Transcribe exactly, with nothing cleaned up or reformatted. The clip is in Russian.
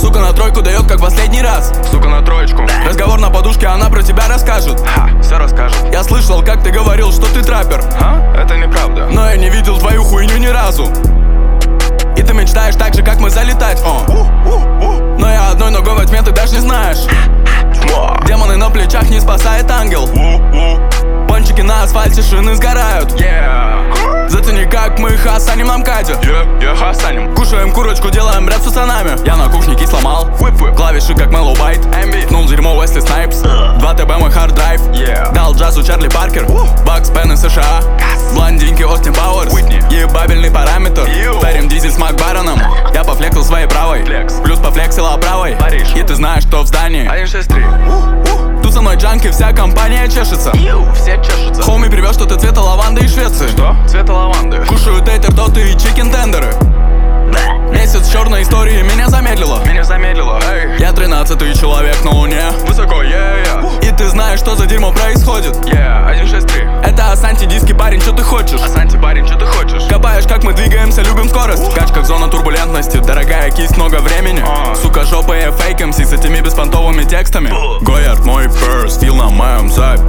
Сука на тройку дает как последний раз. Сука на троечку. Разговор на подушке, она про тебя расскажет. Ха, все расскажет. Я слышал, как ты говорил, что ты траппер. А? Это неправда. Но я не видел твою хуйню ни разу. И ты мечтаешь так же, как мы, залетать. О. Но я одной ногой во тьме, ты даже не знаешь. Демоны на плечах, не спасает ангел. Пончики на асфальте, шины сгорают. Yeah. Зацени, как мы хасаним на МКАДе. Yeah, yeah, хасаним. Кушаем курочку, делаем рэп с пацанами. Я на кухне кис сломал. Whip-whip. Клавиши как Mellow Byte. эм би. Пнул дерьмо Уэсли Снайпс. два тэ бэ мой хард драйв. Yeah. Дал джазу Чарли Паркер. Бакс Пен из США. Блондинки Остин Пауэрс. Whitney. Ебабельный параметр. Ew. Тарим дизель с Макбароном. Я пофлексил своей правой. Flex. Плюс пофлексила правой. Париж. И ты знаешь, что в здании. один шесть три. Тут со мной джанки, вся компания чешется. Ю, все чешутся. Хоуми привез что-то цвета лаванды из Швеции. Что? Цвета лаванды. Кушаю тейтер, тоты и чикен тендеры. Месяц черной истории меня замедлило. Меня замедлило. Эй. Я тринадцатый человек на луне. Высоко, yeah, yeah. И ты знаешь, что за дерьмо происходит. Yeah, один шесть три. Это Асанти диски, парень, что ты хочешь? Асанти, парень, что ты хочешь? Копаешь, как мы двигаемся, любим скорость. В качках зона турбулентности, дорогая кисть, много времени. А. Сука, жопа и фейк эм си с этими беспонтовыми текстами. Гоярд, мой перс, фил на моем зайб.